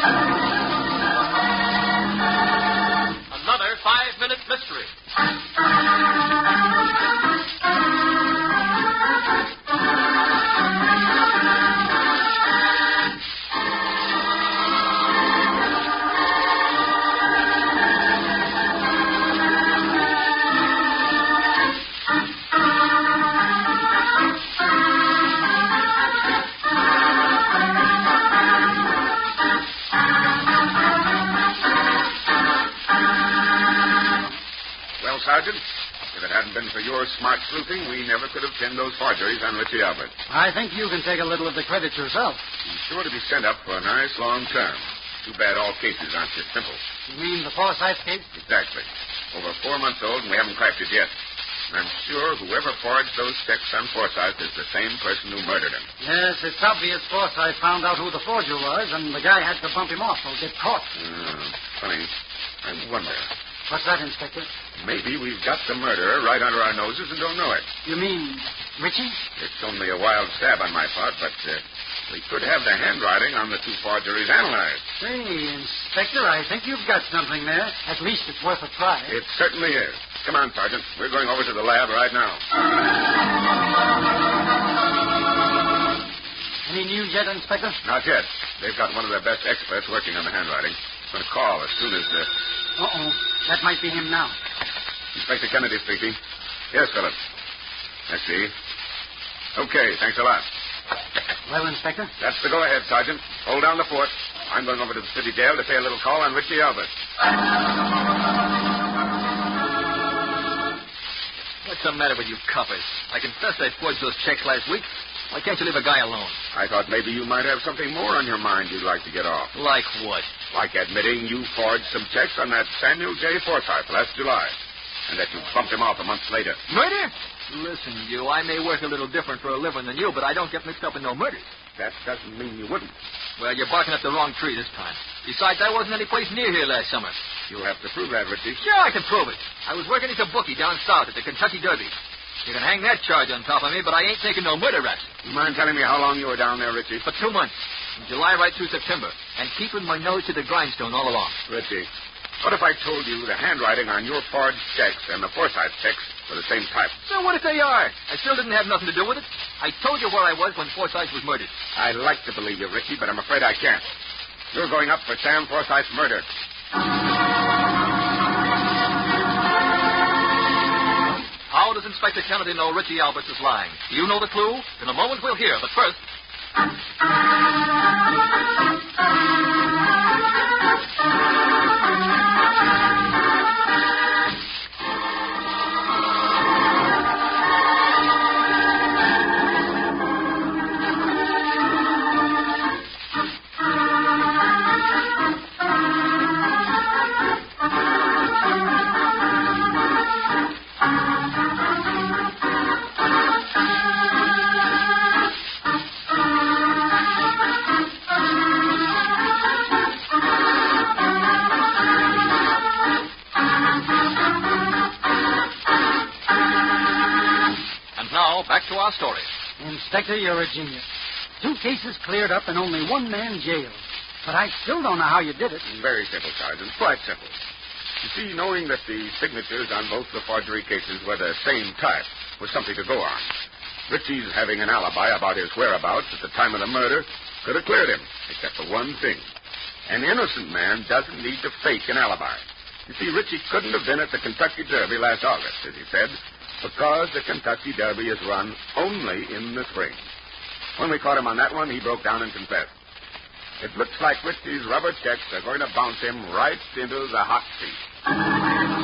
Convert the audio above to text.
Another 5-minute mystery. Sergeant. If it hadn't been for your smart sleuthing, we never could have pinned those forgeries on Richie Albert. I think you can take a little of the credit yourself. He's sure to be sent up for a nice long term. Too bad all cases aren't just simple. You mean the Forsyth case? Exactly. Over 4 months old, and we haven't cracked it yet. And I'm sure whoever forged those checks on Forsyth is the same person who murdered him. Yes, it's obvious Forsyth found out who the forger was, and the guy had to bump him off or get caught. Funny. I wonder. What's that, Inspector? Maybe we've got the murderer right under our noses and don't know it. You mean Richie? It's only a wild stab on my part, but we could have the handwriting on the 2 forgeries analyzed. Say, Inspector, I think you've got something there. At least it's worth a try. It certainly is. Come on, Sergeant. We're going over to the lab right now. Any news yet, Inspector? Not yet. They've got one of their best experts working on the handwriting. He's going to call as soon as... Uh-oh. That might be him now. Inspector Kennedy speaking. Yes, Philip. I see. Okay, thanks a lot. Well, Inspector? That's the go-ahead, Sergeant. Hold down the fort. I'm going over to the city jail to pay a little call on Richie Albert. What's the matter with you coppers? I confess I forged those checks last week. Why can't you leave a guy alone? I thought maybe you might have something more on your mind you'd like to get off. Like what? Like admitting you forged some checks on that Samuel J. Forsyth last July, and that you bumped him off a month later. Murder? Listen, you, I may work a little different for a living than you, but I don't get mixed up in no murders. That doesn't mean you wouldn't. Well, you're barking up the wrong tree this time. Besides, I wasn't any place near here last summer. You'll have to prove that, Richie. Sure, I can prove it. I was working as a bookie down south at the Kentucky Derby. You can hang that charge on top of me, but I ain't taking no murder rap. You mind telling me how long you were down there, Richie? For 2 months. From July right through September. And keeping my nose to the grindstone all along. Richie, what if I told you the handwriting on your forged checks and the Forsyth checks were the same type? So what if they are? I still didn't have nothing to do with it. I told you where I was when Forsyth was murdered. I'd like to believe you, Richie, but I'm afraid I can't. You're going up for Sam Forsyth's murder. How does Inspector Kennedy know Richie Alberts is lying? Do you know the clue? In a moment we'll hear, but first... Back to our story. Inspector, you're a genius. 2 cases cleared up and only 1 man jailed. But I still don't know how you did it. Very simple, Sergeant. Quite simple. You see, knowing that the signatures on both the forgery cases were the same type was something to go on. Richie's having an alibi about his whereabouts at the time of the murder could have cleared him, except for one thing. An innocent man doesn't need to fake an alibi. You see, Richie couldn't have been at the Kentucky Derby last August, as he said, because the Kentucky Derby is run only in the spring. When we caught him on that one, he broke down and confessed. It looks like Richie's rubber checks are going to bounce him right into the hot seat.